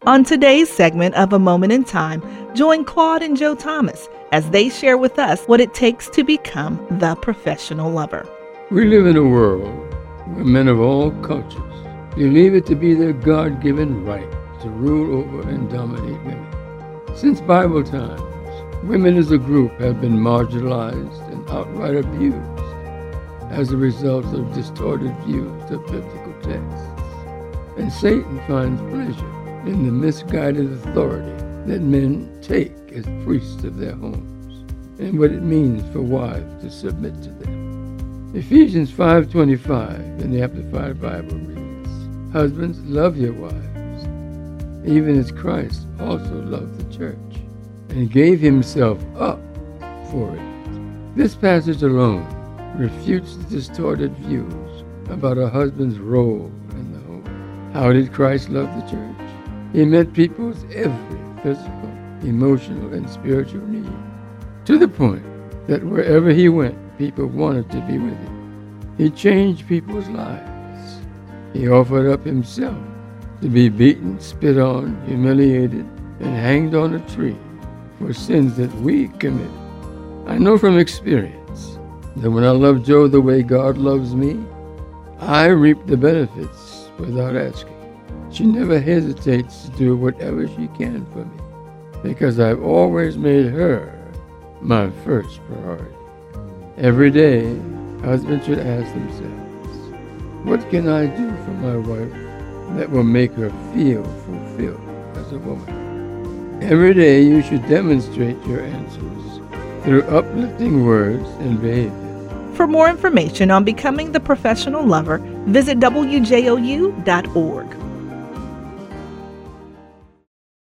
On today's segment of A Moment in Time, join Claude and Joe Thomas as they share with us what it takes to become the professional lover. We live in a world where men of all cultures believe it to be their God-given right to rule over and dominate women. Since Bible times, women as a group have been marginalized and outright abused as a result of distorted views of biblical texts. And Satan finds pleasure in the misguided authority that men take as priests of their homes and what it means for wives to submit to them. Ephesians 5:25 in the Amplified Bible reads, "Husbands, love your wives, even as Christ also loved the church and gave himself up for it." This passage alone refutes the distorted views about a husband's role in the home. How did Christ love the church? He met people's every physical, emotional, and spiritual need, to the point that wherever he went, people wanted to be with him. He changed people's lives. He offered up himself to be beaten, spit on, humiliated, and hanged on a tree for sins that we committed. I know from experience that when I love Joe the way God loves me, I reap the benefits without asking. She never hesitates to do whatever she can for me because I've always made her my first priority. Every day, husbands should ask themselves, what can I do for my wife that will make her feel fulfilled as a woman? Every day, you should demonstrate your answers through uplifting words and behavior. For more information on becoming the professional lover, visit WJOU.org.